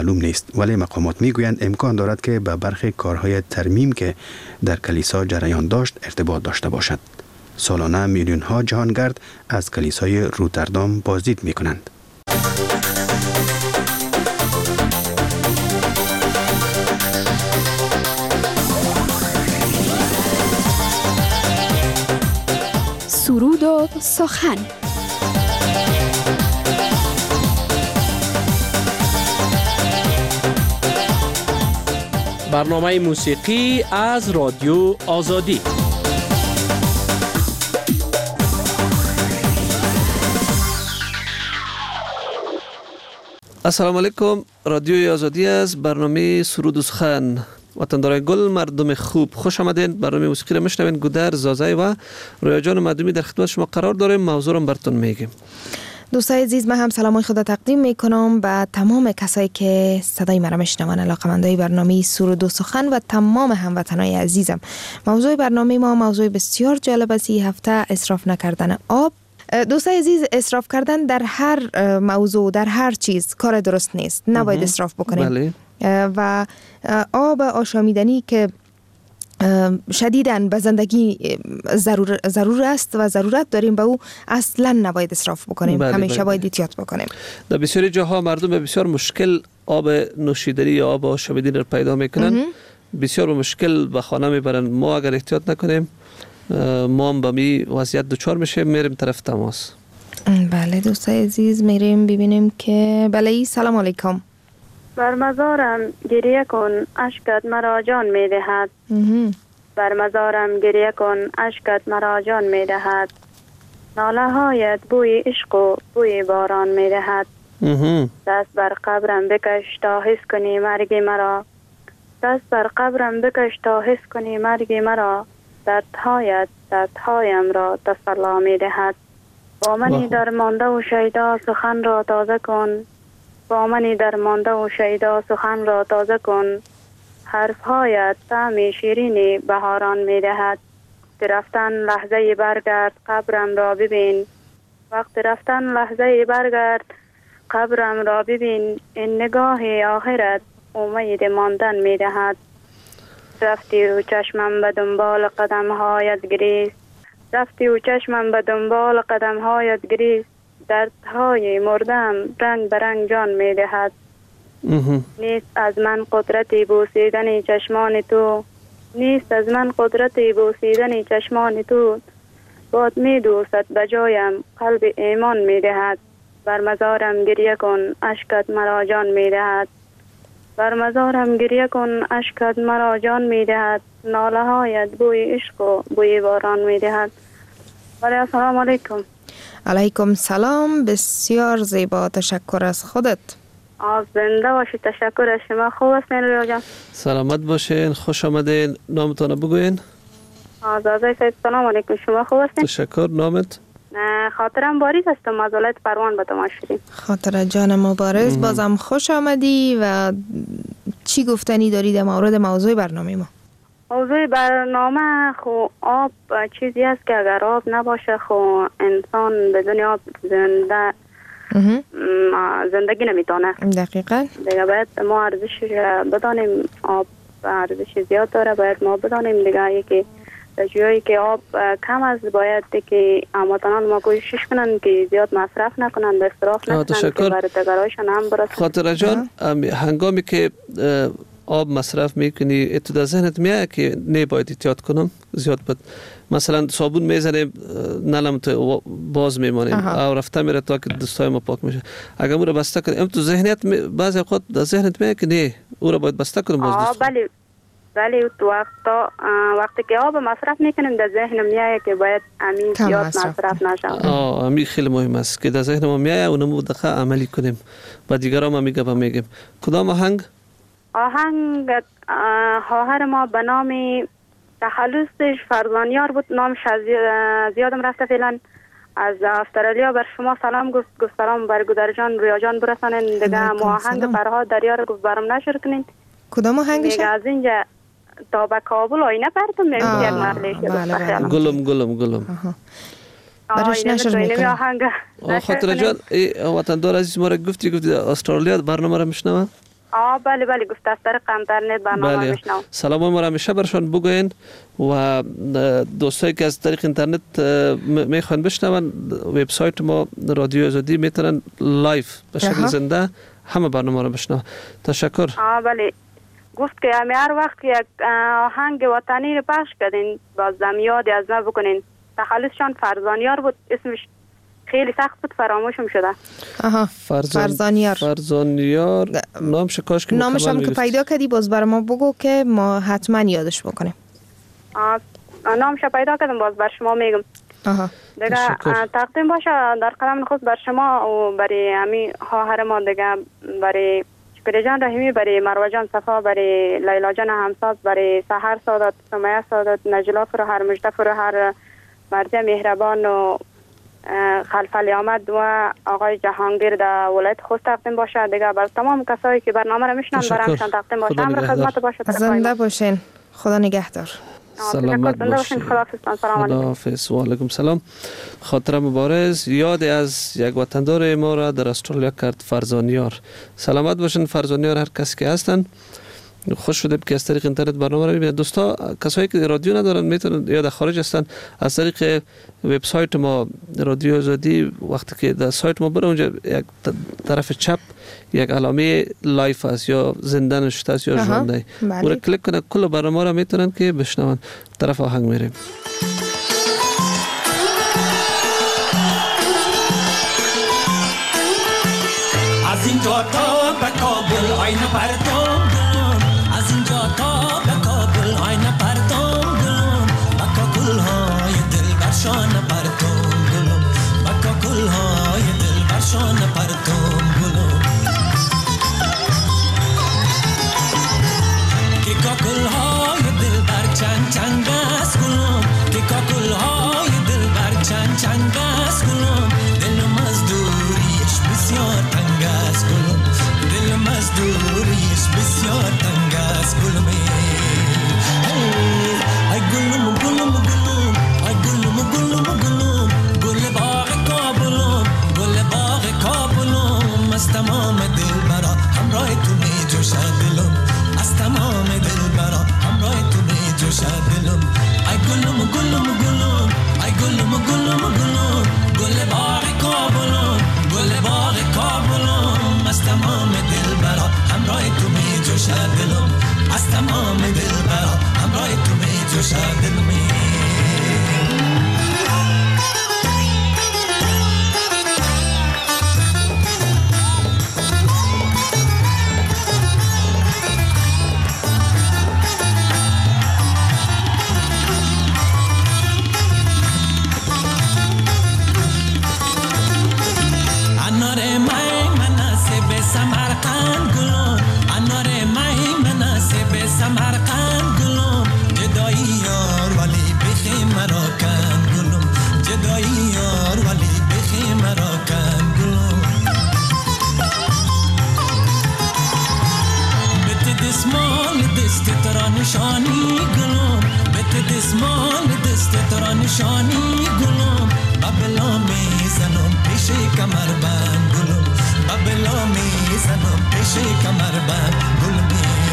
معلوم نیست، ولی مقامات میگویند امکان دارد که به برخی کارهای ترمیم که در کلیسا جریان داشت ارتباط داشته باشد. سالانه میلیون ها جهانگرد از کلیسای روتردام بازدید میکنند. سرود و سخن. برنامه موسیقی از رادیو آزادی. السلام علیکم. رادیو آزادی از برنامه سرود و سخن. وطندارای گل، مردم خوب، خوش آمدین. برنامه موسیقی را میشنوین. گودر، زازای و رویا جان مدومی در خدمت شما قرار داریم. موضوع را براتون میگیم. دوستای عزیز، من هم سلامای خود تقدیم میکنم به تمام کسایی که صدای مرا میشنون، علاقه‌مندای برنامه سرود و سخن و تمام هموطنای عزیزم. موضوع برنامه ما موضوع بسیار جالب است. این هفته اسراف نکردن آب. دوستای عزیز، اسراف کردن در هر موضوع، در هر چیز کار درست نیست. نباید اسراف بکنیم. بله. و آب آشامیدنی که شدیداً به زندگی ضرور است و ضرورت داریم به او، اصلا نباید اسراف بکنیم. همیشه باید احتیاط بکنیم. در بسیاری جاها مردم به بسیار مشکل آب نوشیدنی یا آب آشامیدنی را پیدا میکنن. بسیار مشکل به خانه میبرن. ما اگر احتیاط نکنیم ما هم به می وضعیت دچار میشه. میریم طرف تماس. بله دوستای عزیز، میریم ببینیم که بله. سلام علیکم. بر مزارم گریه کن اشکت مرا جان میدهد. بر مزارم گریه کن اشکت مرا جان میدهد. ناله هایت بوی عشق و بوی باران میدهد. دست بر قبرم بکش تا حس کنی مرگ مرا. دست بر قبرم بکش تا حس کنی مرگ مرا. دردهایم را تسلا میدهد. با منی درمانده و شیدا سخن را تازه کن. با منی درمانده و شیدا سخن را تازه کن. حرفهایت طعم شیرین بهاران میدهد. رفتن لحظه برگرد قبرم را ببین. وقت رفتن لحظه برگرد قبرم را ببین. این نگاه آخرت امید ماندن میدهد. رفتی و چشمم به دنبال قدم هایت گریست. رفتی و چشمم به دنبال قدم هایت گریست. دردهای مردم رنگ برنگ جان می دهد. نیست از من قدرتی بوسیدن چشمان تو. نیست از من قدرتی بوسیدن چشمان تو. باد می دوست بجایم قلب ایمان می دهد. بر مزارم گریه کن اشکت مرا جان می دهد. بر مزارم گریه کن اشکت مرا جان می دهد. ناله هایت بوی عشق و بوی باران می دهد. ولی السلام علیکم. علیکم سلام. بسیار زیبا، تشکر از خودت. زنده باشید. تشکر از شما. خوب هستین رویا جان؟ سلامت باشین. خوش آمدین. نامتون بگوین. زازای صاحب سلام علیکم. شما خوب هستین؟ تشکر. نامت؟ خاطرم باریز هستم از ولایت پروان به تماس شدیم. خاطر جان مبارز. بازم خوش آمدی. و چی گفتنی داری در مورد موضوع برنامه ما؟ موضوع برنامه خو آب چیزی است که اگر آب نباشه خو انسان بدون آب زندگی نمیتونه. دقیقاً. دیگه باید ما ارزشش بدانیم. آب ارزش زیاد داره. باید ما بدانیم دیگه. یکی جایی که آب کم است باید که هموطنان ما کوشش کنن که زیاد مصرف نکنن، به اسراف نکنن که برای تگرایشان هم برسن. خاطر جان، هنگامی که آب مصرف میکنی تو در ذهنت میاد که نه باید احتیاط کنم زیاد بود. مثلا صابون میزنیم نلم تو باز میمانیم او رفته میره تا که دستای ما پاک میشه. اگر او را بسته کنیم تو ذهنیت بعضی اوقات در ذهنت میاد که نه او را باید بسته کنیم باز. بله وقتی که آب مصرف میکنیم در ذهن میاد که باید امین زیاد مصرف نشه. امین خیلی مهم است که در ذهن ما میاد و نمو دقیقه عملی کنیم. با دیگران ما میگیم. کدام آهنگ خواهر ما به نام تخلصش فرزانیار بود. نامش زیادم رفته فعلا. از استرالیا بر شما سلام گفت سلام بر گودر جان رویا جان برسانین. دیگه ما آهنگ فرهاد دریا رو گفت برام نشر کنین. کدام آهنگش؟ دیگه از اینجا تا به کابل آینه پرتم نمیشه یک مرلیشه. گلم برش نشر میکنم. خاطر جان وطندار عزیز ما را گفتی استرالیا برنامه را میشنوه؟ بله بله گفت از طریق اینترنت برنامه میشنم. سلام ما را همیشه برشان بگوین و دوستایی که از طریق اینترنت میخوان بشنون وبسایت ما رادیو آزادی میتونن لایف به شکل زنده همه برنامه را بشنون. تشکر. بله گفت که هر وقت یک آهنگ وطنی رو پخش کردین باز یادی از ما بکنین. تخلصشان فرزانیار بود، اسمش خیلی سخت بود فراموشم شده. فرزانیار نامش کاش که نامش هم که پیدا کردی باز بر ما بگو که ما حتما یادش بکنیم. نامش پیدا کردم باز بر شما میگم. دیگه تقدیم باشه در قدم نخست بر شما و برای امی خواهر ما دیگه، برای شکری جان رحیمی، برای مروه جان صفا، برای لیلا جان همساز، برای سحر سادات، سمیه سادات، نجلا فروهر، مجده فروهر، مرزی مهربان و خلفلی آمد و آقای جهانگیر در ولایت خوست تقدیم باشه. دیگه بر تمام کسایی که برنامه را میشنن برامشان تقدیم باشه. امر خدمت باشه. زنده باشین. خدا نگهدار. سلامت باشین. خداحافظ. و علیکم سلام. خاطر مبارز یاد از یک وطندار ما را در استرالیا کرد، فرزانیار. سلامت باشین فرزانیار هر کسی که هستن. خوش شده که از طریق اینترنت برنامه رو میبینید. دوستا کسایی که رادیو ندارن میتونن یا در خارج هستن از طریق وبسایت ما رادیو آزادی، وقتی که در سایت ما بره اونجا یک طرف چپ یک علامه لایف است یا زنده نشسته است یا ژانده، اون رو کلیک کنه کل برنامه رو میتونن که بشنون. طرف آهنگ میریم. از اینجا تا به کابل آینه پرتم، از اینجا تا به کابل آینه پرتم گلم، بکا گلهای دل برشان پرتم گلم، بکا گلهای دل برشان پرتم گلم، که کا گلهای دل بر چنگ چنگ است گلم، که کا گلهای دل بر چنگ چنگ است گلم، دلم از دوریش بسیار تنگ است گلم، دلم از دوریش بسیار تنگ است گلم. ای گلم گلم گلم، ای گلم گلم گلم، گل باغ کابلم، گل باغ کابلم، از تمام دل برا همراه تو می جوشد دلم، از تمام دل برا همراه تو می جوشد دلم. ای گلم گلم گلم، ای گلم گلم گلم، گل باغ کابلم، گل باغ کابلم، از تمام دل برا همراه تو می جوشد دلم، از تمام دل برا همراه تو می جوشد دلم. نشانی گلم بت دسمان دست ترا نشانی گلم، بابلا میزنم پیش کمر بند گلم، بابلا میزنم پیش کمر بند گلم.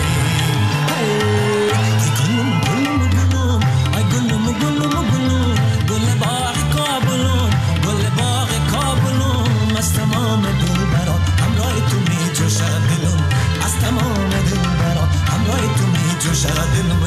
ای گلم گلم گلم، ای گلم گلم گلم، گل باغ کابلم، گل باغ کابلم، از تمام دل برا همراه تو می جوشد دلم، از تمام دل برا همراه تو می جوشد دلم.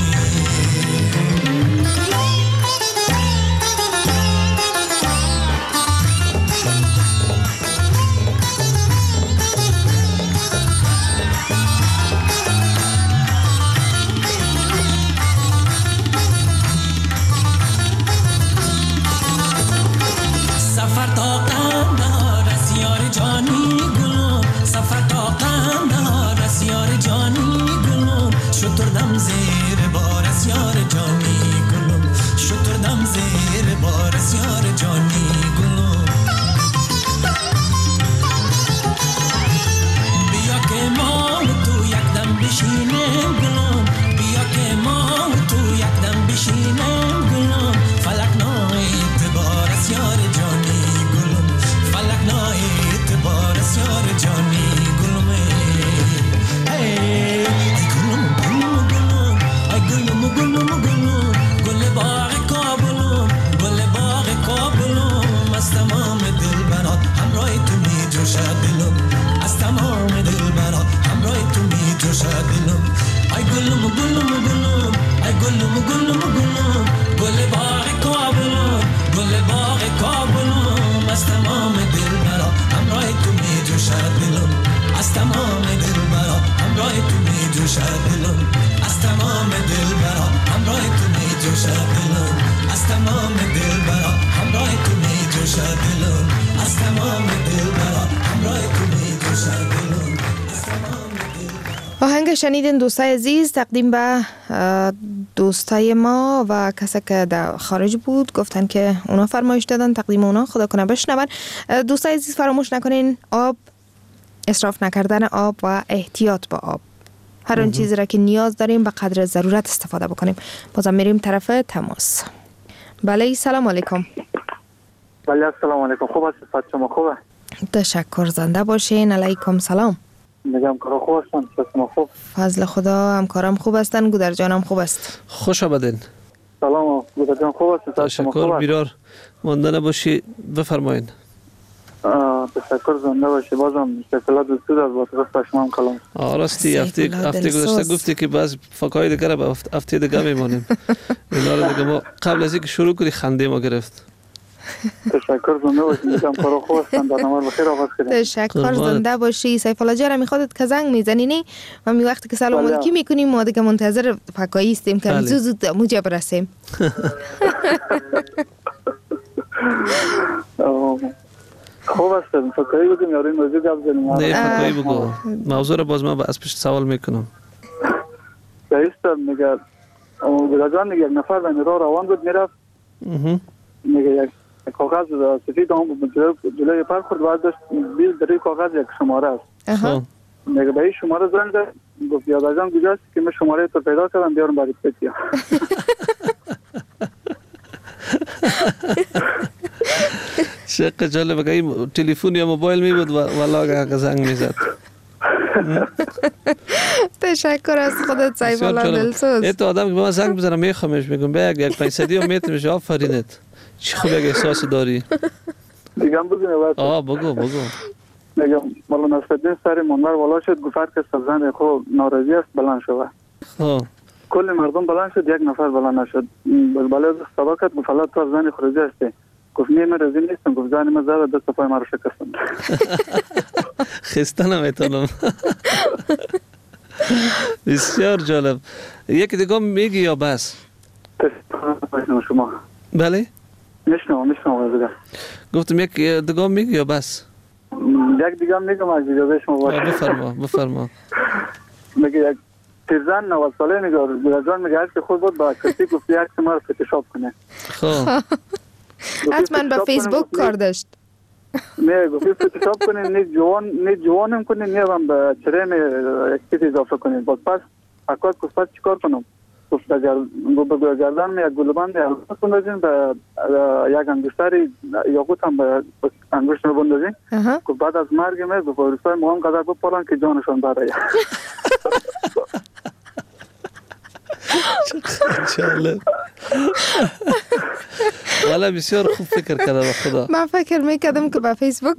جوشه دلم از تمام دل برا همراه تو می جوشه دلم از تمام دل برا همراه تو می جوشه دلم از تمام دل برا همراه تو می جوشه دلم از تمام دل برا. آهنگ شنیدین دوستای عزیز تقدیم به دوستای ما و کسی که در خارج بود، گفتن که اونا فرمایش دادن تقدیم اونا، خدا کنه بشنون. دوستای عزیز فراموش نکنین آب، اسراف نکردن آب و احتیاط با آب. هر اون چیزی را که نیاز داریم به قدر ضرورت استفاده بکنیم. بازم میریم طرف تماس. بله سلام علیکم. بله سلام علیکم. خوب هستید؟ شما خوبه؟ تشکر، زنده باشین. علیکم سلام. میگم کارا خوب هستن؟ شما خوب؟ فضل خدا، همکارم خوب هستن، گودر جانم خوب است. خوش آمدین. سلام گودر جان، خوب هستید؟ تشکر، بیرار مانده نباشی، بفرمایین. تشکر، زنده باشی. بازم شکلات دوستود از با شما هم کلام. راستی هفته گذشته گفتی که بعض فکای دیگر به هفته دیگه میمونیم. اینا رو دیگه ما قبل از اینکه شروع کنی خنده ما گرفت. تشکر، زنده باشی. میگم کارا خوب هستن، برنامه بخیر آغاز کردیم. تشکر، زنده باشی. سیف الله جان میخواد که زنگ میزنینی و می وقتی که سلام علیکی میکنیم ما دیگه منتظر فکایی استیم که زود موجب برسیم. خوب هستم. فکایی بودیم یا روی موضوع گپ زنیم؟ نه فکایی بگو. موضوع رو باز من از پیش سوال میکنم. دایستم میگه گودر میگه یک نفر به راه روان بود میرفت. میگه یک کاغذ سفید هم جلوی پر خورد و داشت بیل در کاغذ یک شماره است. میگه به این شماره زنگ زد، گفت یادر جان کجاست که من شماره تو پیدا کردم بیارم برای پتیا. شق جالب که این تلفن یا موبایل می بود و والله که زنگ میزد. تشکر از خودت سیف الله دلسوز. این تو آدم که به من زنگ بزنم میخوامش میگم بیا یک 500 و میتونش آفرینت. چی خوب یک احساس داری؟ میگم بگو. بگو. میگم مولانا نصرالدین سر منبر والا شد، گفت که سبزن خود ناراضی است بلند شود. کل مردم بلند شد، یک نفر بلند نشد. بلبله صدا کرد، گفت الله تو زن خروجی هستی؟ گفت نه من راضی نیستم. گفت زن من زد دست پای مرا شکستم. خسته نمیتونم. بسیار جالب. یکی دیگه میگی یا بس؟ شما. بله؟ میشنم دیگه. گفتم یک دیگه میگی یا بس؟ یک دیگه میگم از اجازه شما باشه. بفرما. میگه یک پیرزن 90 ساله میگه گودرجان میگه که خود بود با کسی گفت یک ما رو فتوشاپ کنه. خب حتما به فیسبوک کار داشت. نه گفت فتوشاپ کنه، نه جوانم کنه، نه هم به چرم یک اضافه کنه. باز پس اکواد گفت پس چیکار کنم؟ گفت به گردن می یک گلوبند البته بندازین، به یک انگشتری یاقوت هم به انگشت رو بندازین. گفت بعد از مرگ می گفت روستای ما هم قدر بپالن که جانشان برای. جالب. والا بسیار خوب فکر کرده به خدا. من فکر میکردم که به فیسبوک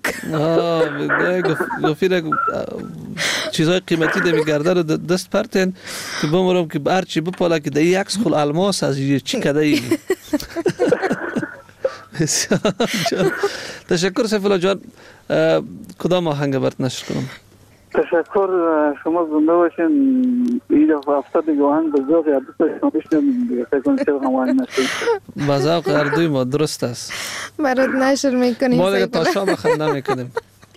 گفت چیزای قیمتی دمی گرده رو دست پرتین که بمرم که هرچی بپاله که در یک خل الماس از چی کده ای. تشکر سیف الله جان. کدام آهنگ برات نشر کنم؟ تشکر، شما زنده باشین. این دفعه هفته دیگه آهنگ به ذوق یا دوست شما بشنویم دیگه. فکر کنم چه آهنگ نشد. به ذوق هر دوی ما درست است. برات نشر میکنیم. ما دیگه تا شام خنده میکنیم.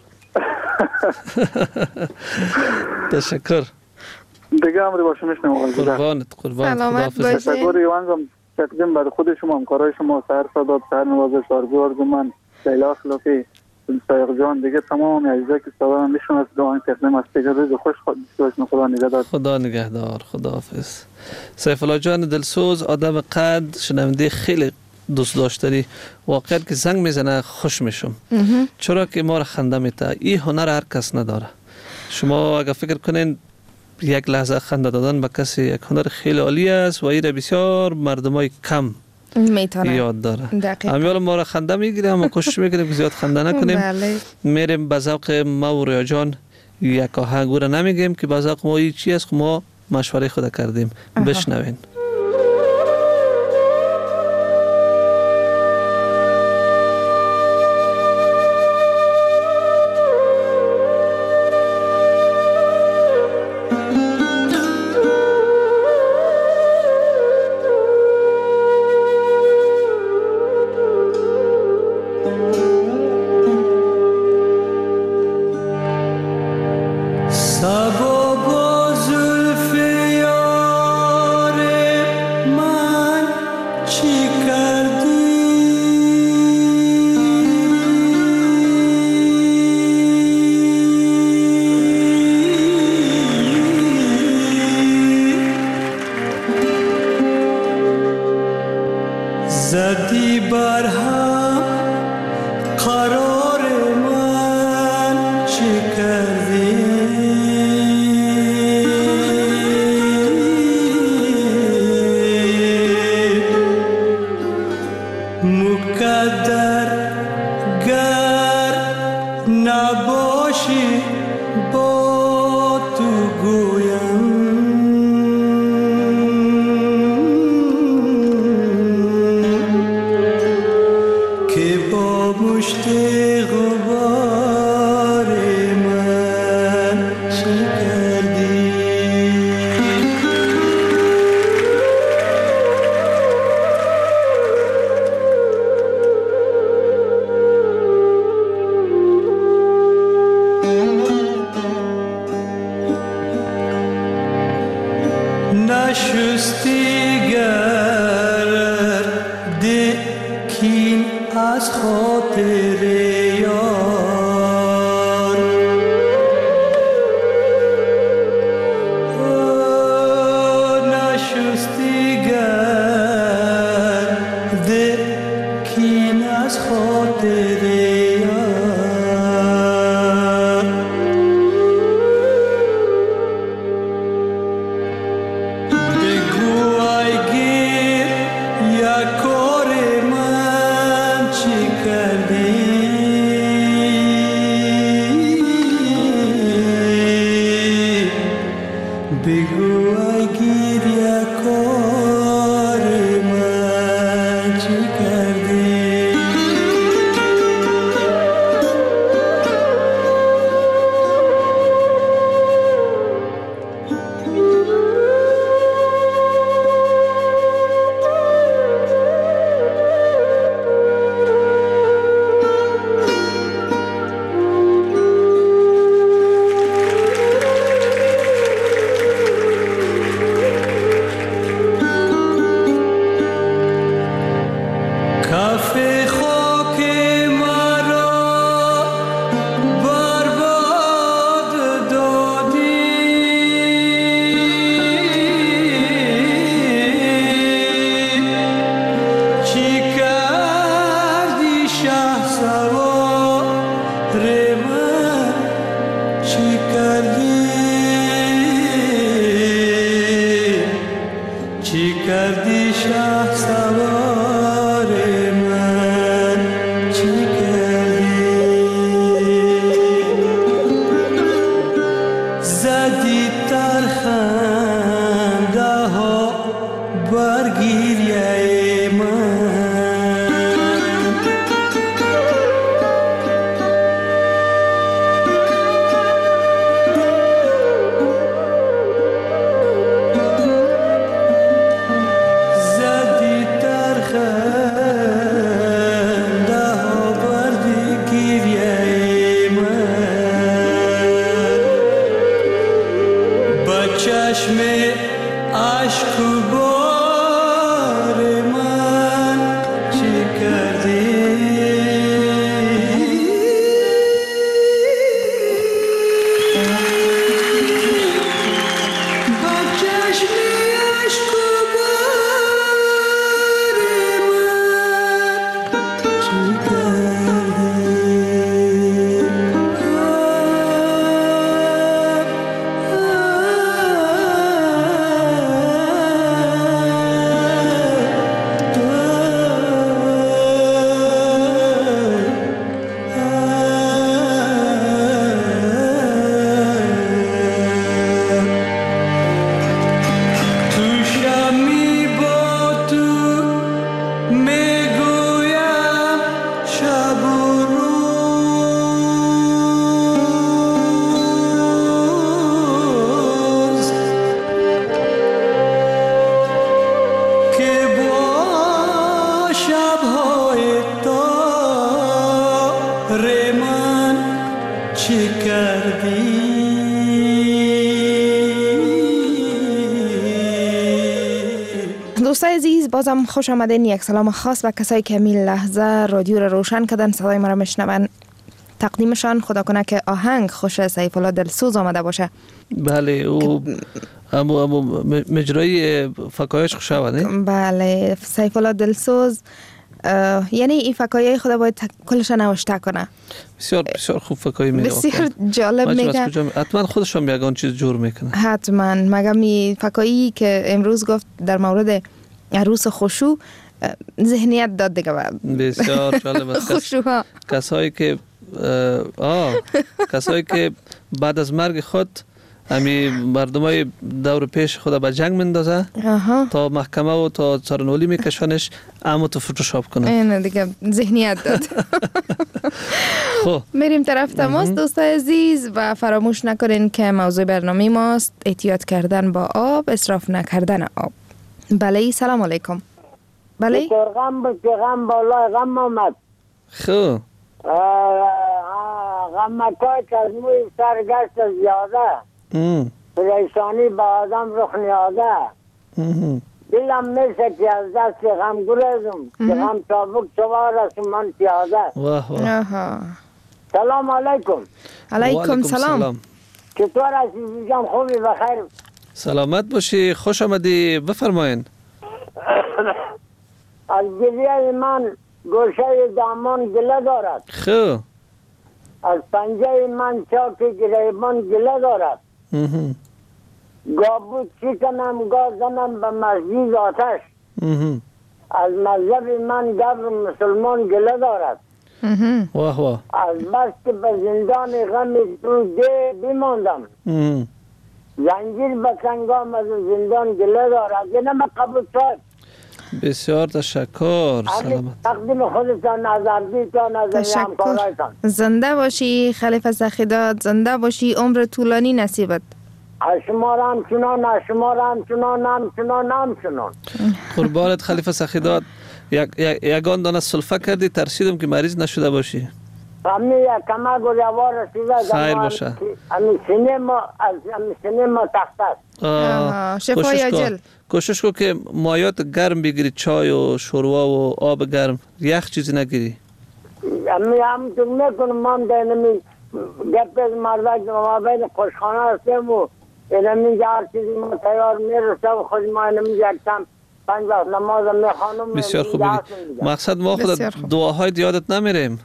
تشکر. دیگه امری باشه میشنم. قربان. سلامت باشین. تشکر یوانگم تقدیم بر خود شما، همکارای شما، سهر سادات، سهر نوازش، آرزو ارجمند، لیلا اخلاقی، سایق جان، دیگه تمام عزیزایی که صدا میشون از دعای تقدیم است. دیگه روز خوش باشین. خدا نگهدار. خدا نگهدار. خداحافظ. سیف الله جان دلسوز، آدم قد، شنونده خیلی دوست داشتنی. واقعا که زنگ میزنه خوش میشم. چرا که ما را خنده میته. این هنر هر کس نداره. شما اگر فکر کنین یک لحظه خنده دادن به کسی یک هنر خیلی عالی است و این بسیار مردمای کم میتونه یاد داره. امیال ما را خنده میگیریم اما کوشش میکنیم که زیاد خنده نکنیم. میریم به ذوق ما و رویا جان یک آهنگ رو نمیگیم که به ذوق ما چی است، ما مشوره خود کردیم. بشنوین. نشستی گرد کین از خاطر یار نشستی گرد کین از خاطر یار بگو ای گیر یک کار من چی کردی بگو ای گیر یک کار من چی کردی کف خاک مرا برباد دادی چی کردی شهسوار من چی کردی چی کردی شهسوار من چی کردی زدی ترخنده ها بر گریه من زدی ترخنده ها بر گریه من با چشم عشق و بار من چی کردی با چشم عشق و بار من چی تو شمی با تو میگویم شب و روز که با شبهای تار من چی کردی دوستای عزیز، بازم خوش آمدین. یک سلام خاص به کسایی که می لحظه رادیو رو روشن کردن، صدای ما رو میشنون. تقدیمشان خدا کنه که آهنگ خوش سیف الله دلسوز آمده باشه. بله او امو مجرای فکایش خوش آمده. بله سیف الله دلسوز، یعنی این فکایای خدا باید کلش نوشته کنه. بسیار بسیار خوب فکایی میگه، بسیار جالب میگه. حتما خودش هم یگان چیز جور میکنه. حتما. مگم این فکایی که امروز گفت در مورد عروس خوشو ذهنیت داد دیگه. بسیار جالب است. خوشوها کسایی که بعد از مرگ خود امی مردمای دور پیش خدا به جنگ مندازه تا محکمه و تا سرنولی میکشونش اما تو فتوشاپ کنه. این دیگه ذهنیت داد. خب میریم طرف تماس دوستای عزیز و فراموش نکنین که موضوع برنامه ماست احتیاط کردن با آب، اسراف نکردن آب. بله سلام علیکم. بله غم بالا غم آمد. خب غم مکای که از موی سرگشت زیاده پریشانی به آدم رخ نیاده. دلم میشه که از دست غم گریزم که غم چابک سوار است من پیاده. واه واه. سلام علیکم. علیکم سلام. چطور هستی جان؟ خوبی؟ بخیر؟ سلامت باشی، خوش آمدی، بفرمایین. از گریه من گوشه دامان گله دارد. خب از پنجه من چاک گریبان گله دارد. گابود چی کنم گاه زنم به مسجد آتش. از مذهب من گبر مسلمان گله دارد. واه واه. از بس که به زندان غم تو ده بیماندم. زنجیر به سنگام از زندان گله دارد. یه نمه قبول شد. بسیار تشکر. سلامت. تقدیم خودتان از عرضیتان از همکارایتان. زنده باشی خلیفه سخیدات، زنده باشی، عمر طولانی نصیبت. شما را همچنان، شما را همچنان. قربانت خلیفه سخیدات. یگان دانه سلفه کردی، ترسیدم که مریض نشده باشی. امی کمک و جوار رسیده. خیر باشه. امی سینما تخت است. شفای عاجل. کوشش کن که مایات گرم بگیری، چای و شوروا و آب گرم، یخ چیزی نگیری. امی همونطور میکنم. ما هم دینمی گپ از مردک ما بین خوشخانه هستیم و اینمی هر چیزی ما تیار میرسه و خود ما اینمی یکتم 5 وقت نماز میخوانم. بسیار خوب. مقصد ما خود دعاهای یادت نمیریم.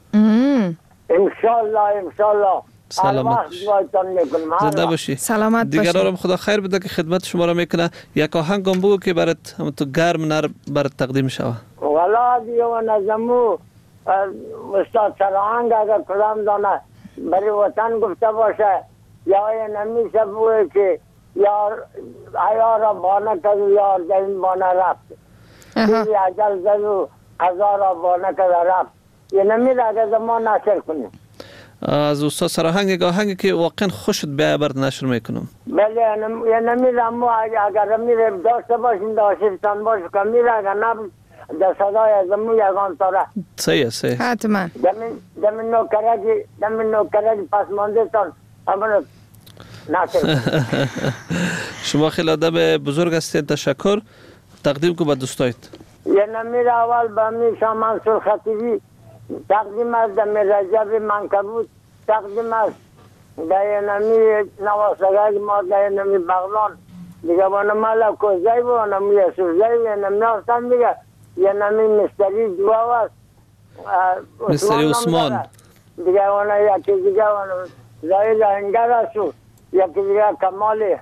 انشالله. سلامت زنده باشی. سلامت باشی. دیگرارم خدا خیر بده که خدمت شما را میکنه. یک آهنگ هم بگو که برات تو گرم نر برات تقدیم شوه. والا دیو نظمو استاد سرآهنگ اگر کلام دانه برای وطن گفته باشه یا نمیشه بوده که یار را بانه کد یار دین بانه رفت. دیوی عجل زد و قضا را بانه کد رفت. یه نمیره اگر زمان نشر کنیم. از استاد سرآهنگ یک آهنگی که واقعا خوشت بیایه برد نشر میکنم. بله یه نمیره اما اگر میره داشته باشیم داشتیستان باشه که میره اگر نبود در صدای از امو یگان تاره. صحیح. حتما. دمین نوکرگی پس مانده تان امونو نشر. شما خیلی آدم بزرگ هستین. تشکر. تقدیم کو به دوستایت. یه نمیره اول به امی شاه منصور خطیبی تقدیم از دمی رجب منکبود، تقدیم از دای نمی نواسگای ما دای نمی بغلان دیگه بانه مالا کوزای بانه نمی یسوزای یه نمی آستان دیگه یه نمی مستری دواو است مستری عثمان دیگه بانه یکی دیگه بانه زاید هنگر استو یکی دیگه کمالی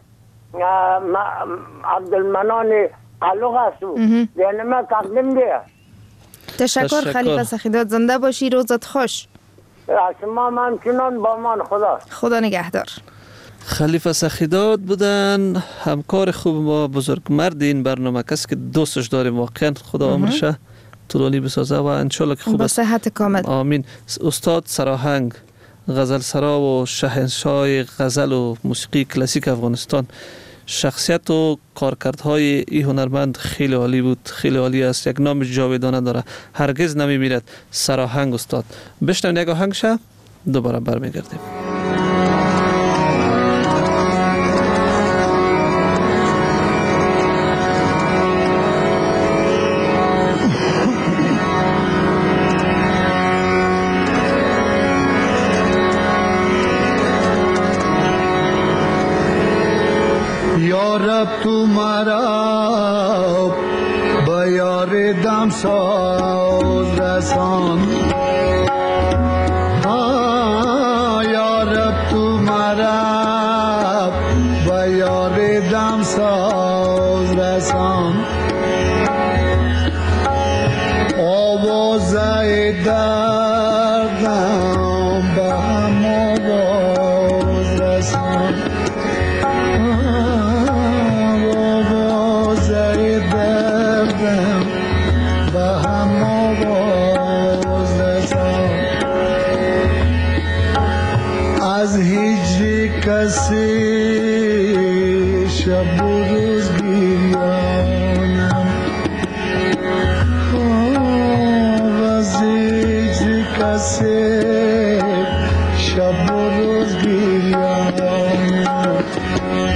عبدالمنان قلوغ استو دیگه نمی تقدیم دیگه. تشکر خلیفه سخیدات، زنده باشی، روزت خوش. شما همچنان با من. خدا نگهدار. خلیفه سخیدات بودن، همکار خوب ما، بزرگ مرد این برنامه، کسی که دوستش داریم واقعا. خدا عمرش طولانی بسازه و انشالله که خوب با صحت کامل. آمین. استاد سرآهنگ، غزل سرا و شاهنشاه غزل و موسیقی کلاسیک افغانستان. شخصیت و کارکردهای این هنرمند خیلی عالی بود، خیلی عالی است. یک نام جاودانه داره، هرگز نمیمیرد. سرآهنگ استاد. بشنوین یک آهنگ شه، دوباره برمیگردیم. रब तुम्हारा बयार दम साज रसान या रब तुम्हारा बयार दम साज रसान आवाज़ दर्दम बहम आवाज़ रसान از هجر کسی شب و روز گریانم از هجر کسی شب و روز گریانم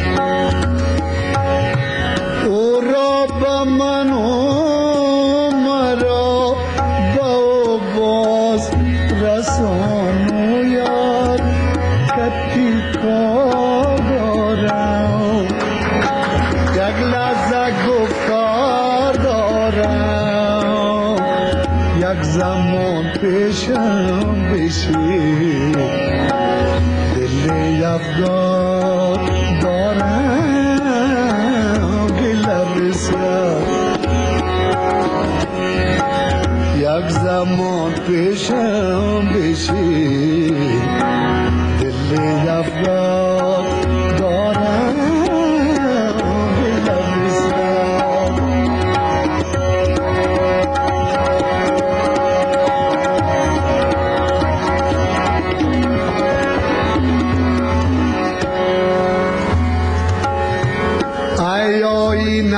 زمان پیشم بشی دل افگار دارم گله بسیار یک زمان پیشم بشی دل افگار دارم گله بسیار ایایی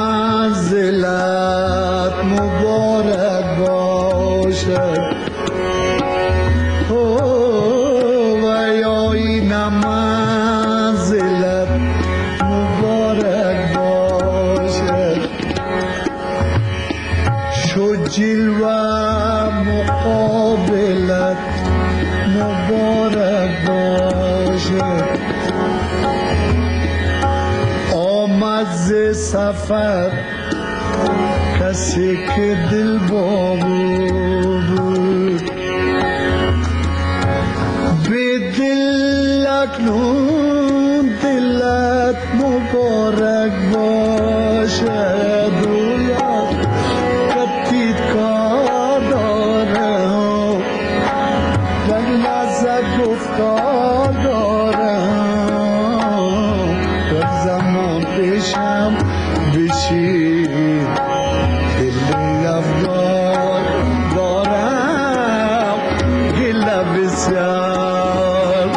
نمازلت مبارک باشد ایایی نمازلت مبارک باشد شو جلوه مقابلت مبارک باشد آمد ز سفر کسی که دل با بود به دل اکنون دلت مبارک باشد و یک کتیت کار دارم یک لحظه گفتار دارم یک زمان پیشم بشی دل افگار دارم گله بسیار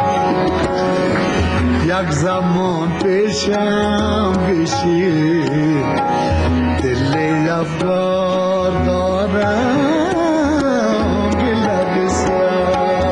یک زمان پیشم بشی دل افگار دارم گله بسیار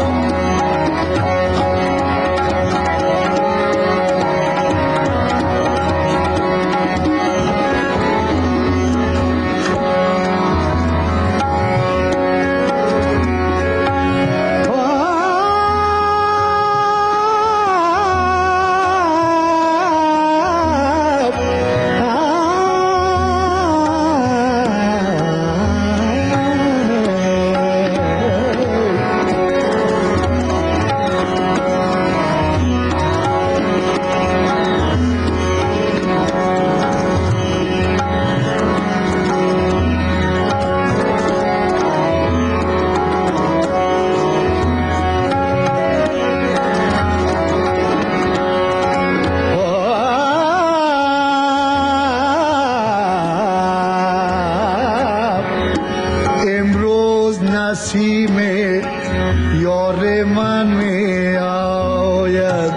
امروز نسیم یار من می آید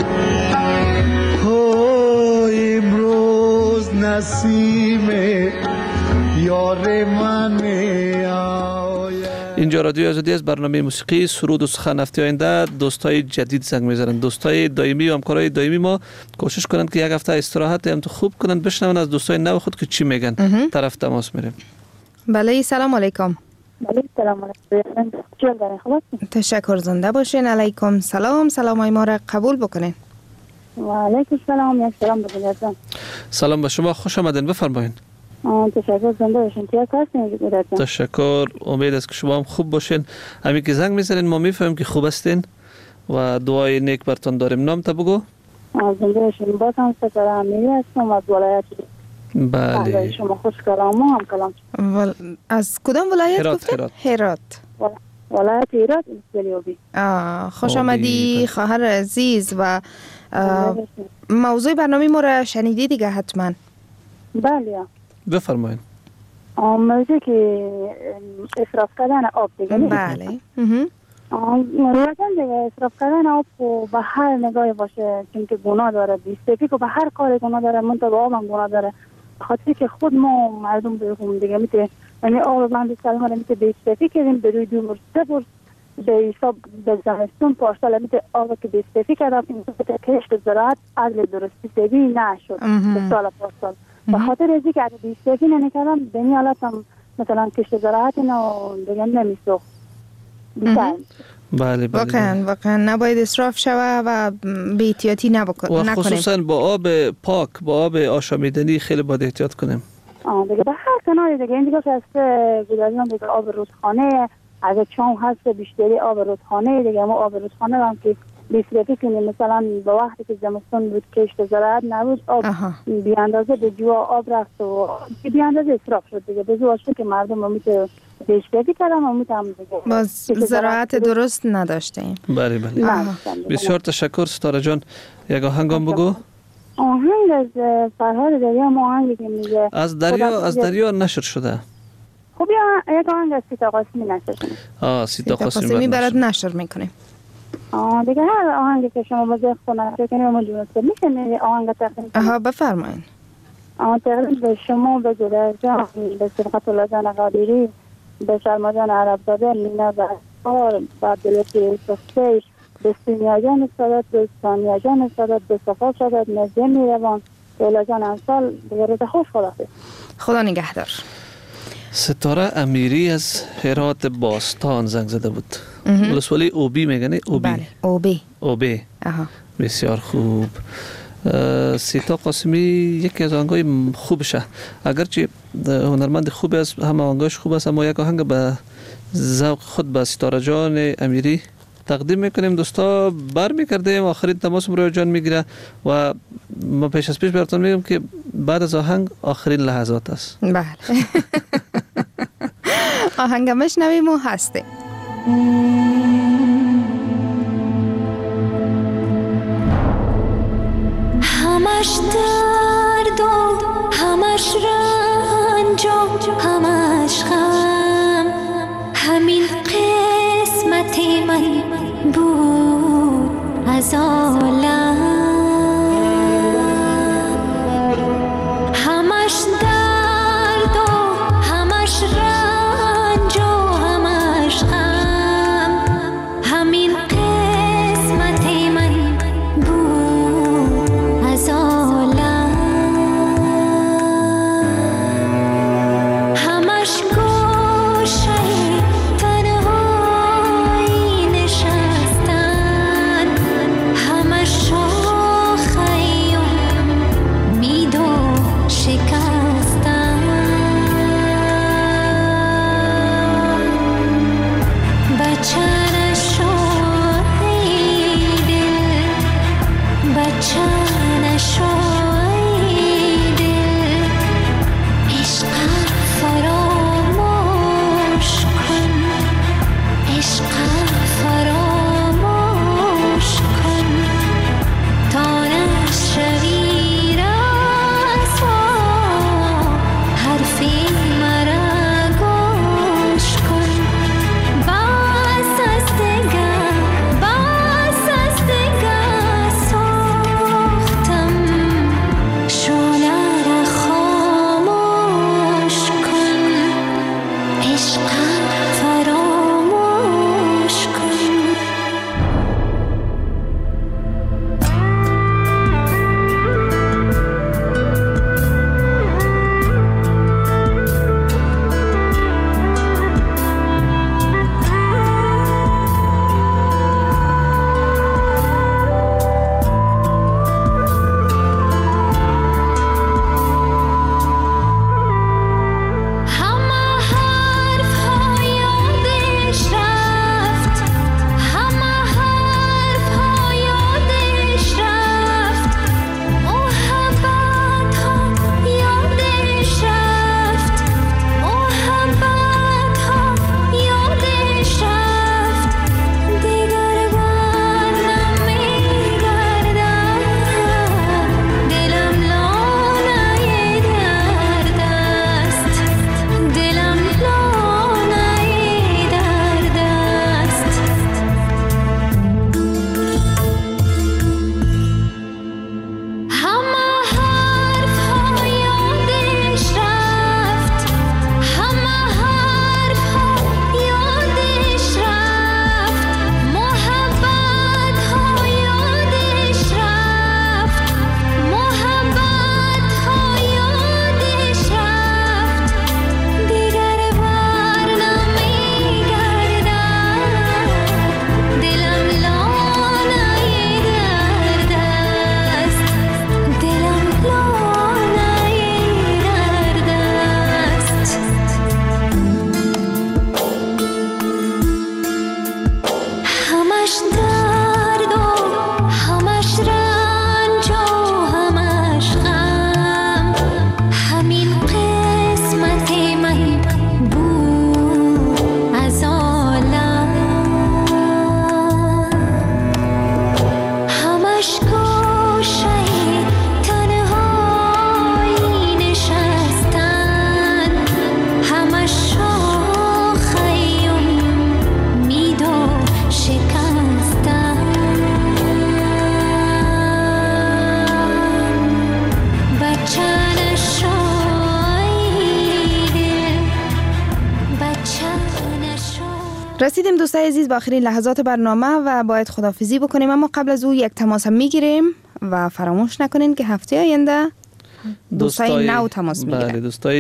امروز نسیم یار من می آید. اینجا رادیو آزادی از برنامه موسیقی سرود و سخن هفته آینده دوستای جدید زنگ میزنن. دوستای دائمی و همکارای دائمی ما کوشش کنند که یک هفته استراحت هم تو خوب کنند، بشنون از دوستای نو خود که چی میگن. طرف تماس میریم. بله سلام علیکم. بله سلام علیکم. تشکر، زنده باشین. علیکم سلام. سلام های ما را قبول بکنین. و علیکم سلام. یک سلام بگیرم. سلام به شما، خوش آمدین، بفرمایید. تشکر، زنده باشین. تشکر، امید است که شما هم خوب باشین. همین که زنگ میزنین ما میفهمیم که خوب هستین و دعای نیک برتون داریم. نام تا بگو. زنده باشین. باز هم ستاره امیری هستم از ولایت. بله. شما خوش کلام هم کلام. از کدام ولایت گفتید؟ هرات. ولایت هرات گلیوبی. خوش آمدی خواهر عزیز. و موضوع برنامه ما را شنیدی دیگه حتما. بله. بفرمایید. موضوع که اصراف کردن آب دیگه. بله. واقعا دیگه اصراف کردن آب به هر نگاهی باشه، چون که گناه داره. بی‌استفاده که به هر کار گناه داره، منتها به آب هم گناه داره. خاطر که خود ما مردم بگم دیگه میته، یعنی آب من بیشتر ما میته بی‌استفاده کردیم به روی دو مرتبه به حساب به زمستون پارسال میته آب که بی‌استفاده کردم این که کشت زراعت از درستی سبی نشد به سال پارسال. به خاطر ازی که اگه بی‌استفاده نمی‌کردم به این حالت هم مثلا کشت زراعت اینا دیگه نمی‌سوخت. بله واقعا نباید اسراف شوه و بی احتیاطی نکنیم. و خصوصا با آب پاک، با آب آشامیدنی خیلی باید احتیاط کنیم. دیگه به هر کناری دیگه این دیگه که از گذاریم دیگه آب رودخانه از چام هست بیشتری آب رودخانه دیگه ما آب رودخانه هم که بی‌صرفی کنیم مثلا به وقتی که زمستون بود کشت زراعت نبود آب بی اندازه به جوا آب رفت و بی اندازه اسراف شد دیگه به جواش که مردم امیت بیشتری کردن امیت هم دیگه باز زراعت درست نداشتیم. بله بسیار تشکر ستاره جان. یک آهنگام بگو. آهنگ از فرهاد دریا آهنگی که میگه از دریا نشر شده. خب یا یک آهنگ از سیتا قاسمی نشر شده. سیتا قاسمی برات نشر میکنیم. دیگه هر آهنگی که شما بازی خونه کنید ما دونسته میشه آهنگ تقدیم بفرمایید. تقدیم به شما به جلال جان به سبقت الله جان قادری به شرما جان عربزاده مینا زهرا و عبداللطیف سختی به سینیا جان سادات به ثانیا جان سادات به صفا سادات نزدی میروان دولا جان امسال دیگه روز خوش خدا نگهدار. ستاره امیری از هرات باستان زنگ زده بود. ولسوالی اوبی میگنه؟ بله اوبی. بسیار خوب. سیتا قاسمی یکی از آهنگای خوبشه، اگرچه هنرمند خوبی است، همه آهنگاش خوب است، اما یک آهنگ به ذوق خود به ستاره جان امیری تقدیم میکنیم. دوستا برمیگردیم آخرین تماس رو جان میگیره و ما پیش از پیش براتون میگم که بعد از آهنگ آخرین لحظات است. بله. آهنگ مشنویم و هستیم. همش درد و همش رنج و همش غم، همین قسمت من بود از عالم. همش درد و همش رنج و همش غم، همین قسمت من بود از عالم. رسیدیم دوستای عزیز به آخرین لحظات برنامه و باید خداحافظی بکنیم، اما قبل از او یک تماس هم میگیریم و فراموش نکنین که هفته آینده دوستای نو تماس میگیرن. بله، دوستای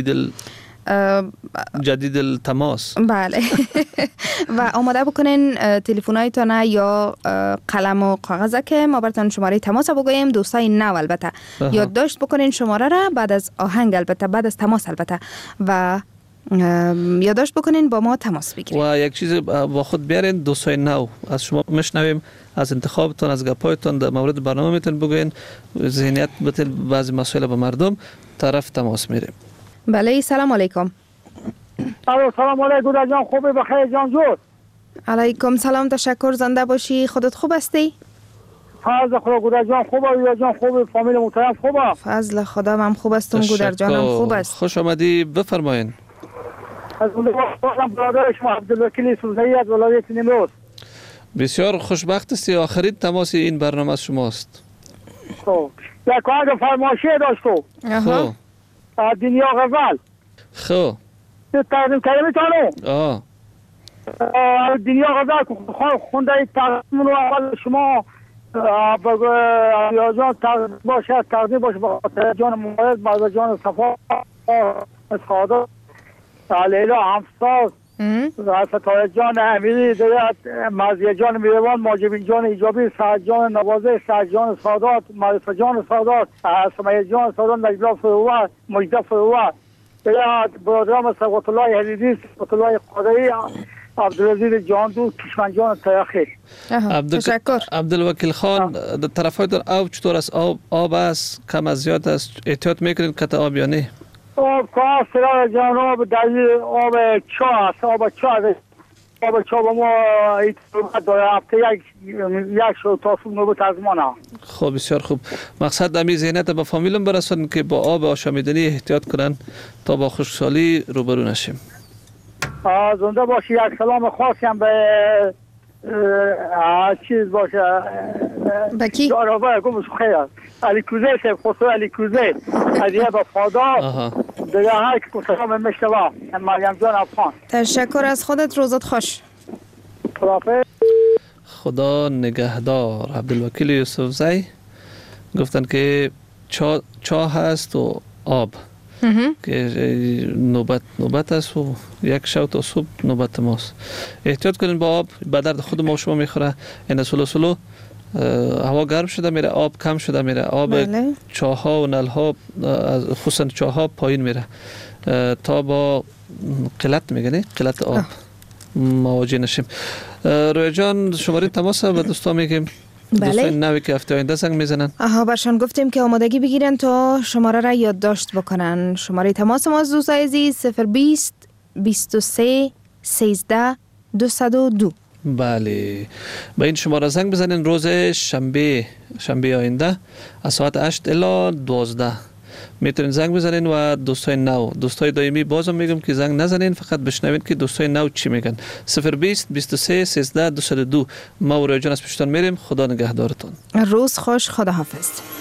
جدید التماس. بله. و آماده بکنین تلفن‌هایتان یا قلم و کاغذ که ما براتون شماره تماس بگوییم. دوستای نو البته یادداشت بکنین شماره را بعد از آهنگ، البته بعد از تماس البته، و یادداشت بکنین با ما تماس بگیرین. و یک چیز با خود بیارین، دوستای نو از شما میشنویم، از انتخابتون، از گپایتون در مورد برنامه میتون بگوین، ذهنیت بتین بعضی مسائل به مردم طرف تماس میریم. بله، سلام علیکم. سلام علیکم جان، خوبی؟ بخیر جان جور. علیکم سلام، تشکر، زنده باشی. خودت خوب هستی؟ فضل خدا گودر جان خوبه، یا جان خوبه، فامیل محترم خوبه؟ فضل خدا من خوب هستم، گودر جانم خوب است. خوش آمدی، بفرمایین. از برادر شما عبدالوکیل سوزنی از ولایت نیمروز. بسیار خوشبخت هستی، آخرین تماس این برنامه از شماست. خب یک آهنگ فرمایشی داشتو. خب دنیا غزل. خب تقدیم کردم میتونم. دنیا غزل خونده تقدیم رو اول شما یا جان تقدیم باشه، تقدیم باشه با جان مورد، با جان صفا سعادت لیلا همساز و فتای جان امیری، مزیه جان میروان، ماجبین جان ایجابی، سعد جان نوازه، سعد جان سادات، معرفه جان سادات، سمیه جان سادات، نجلا فروه، مجده فروه، برادرام سقوط الله حدیدی، سقوط الله قادری، عبدالعزیز جان دو، کشمن جان تیاخی. تشکر. عبدالوکیل خان، در طرف های در آب چطور است؟ آب است؟ کم از زیاد است؟ احتیاط میکنین کت آب یا نه؟ آب که سرای جان آب دایی، آب چا است، آب چا با ما ایتوبت داره، هفته یک شو تا صبح نوبت از ما نه. خب بسیار خوب. مقصد امی ذهنیت به فامیلم برسون که با آب آشامیدنی احتیاط کنن تا با خشکسالی روبرو نشیم. زنده باشی. یک سلام خاصی هم به چیز باشه بکی جارابه گمش خیر علی کوزه سیب خسرو علی کوزه علیه با فادار دیگه های که سلام مشتبه مریم جان افغان. تشکر از خودت، روزت خوش. خدا نگهدار. عبدالوکیل یوسفزی گفتن که چاه هست و آب که نوبت است و یک شب تا صبح نوبت ماست. احتیاط کنین با آب، به درد خود ما شما میخوره. این سلو هوا گرم شده میره، آب کم شده میره، آب چاه ها و نل ها خصوصا چاه ها پایین میره تا با قلت میگنه قلت آب مواجه نشیم. روی جان شماره تماس به دوستان میگیم. دوستان نوی که هفته آینده زنگ میزنن. برشان گفتیم که آمادگی بگیرن تا شماره را یادداشت بکنن. شماره تماس ما دوستای عزیز 020 23 13 202. بله، به این شماره زنگ بزنین. روز شنبه آینده از ساعت 8 الی 12 میتونین زنگ بزنین و دوستای نو، دوستای دائمی بازم میگم که زنگ نزنین، فقط بشنوین که دوستای نو چی میگن. 020 23 13 202. ما و روی جان از پشتان میریم. خدا نگهدارتون. روز خوش، خدا حافظ.